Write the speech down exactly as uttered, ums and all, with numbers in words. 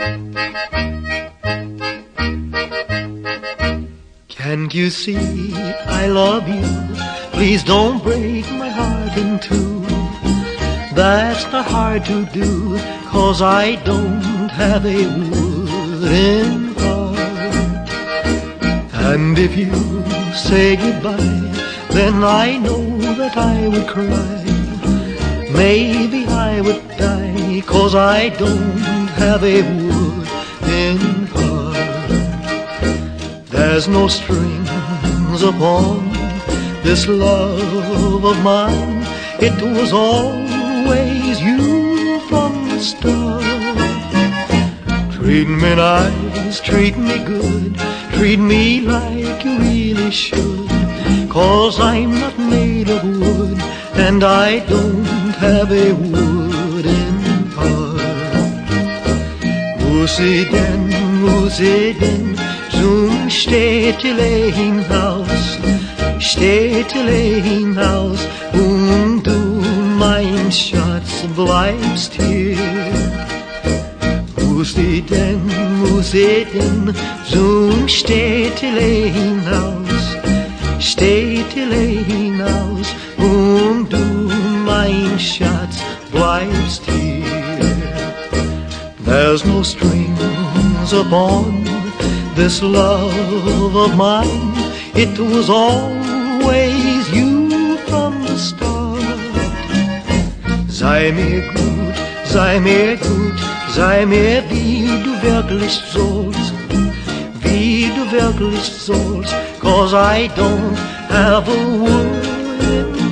Can't you see I love you? Please don't break my heart in two. That's not hard to do, 'cause I don't have a wooden heart. And if you say goodbye, then I know that I would cry. Maybe I would die, 'cause I don't have a wooden heart. There's no strings upon this love of mine. It was always you from the start. Treat me nice, treat me good, treat me like you really should, 'cause I'm not made of wood, and I don't have a wooden heart. Wo sie denn, wo sie denn, zum Städtelein-Haus, Städtelein-Haus, und du, mein Schatz, bleibst hier. Wo sie denn, wo sie denn, zum Städtelein-Haus, Städtelein-Haus, und du, mein Schatz, bleibst hier. There's no strings upon this love of mine. It was always you from the start. Sei mir gut, sei mir gut, sei mir wie du wirklich sollst, wie du wirklich sollst, 'cause I don't have a word.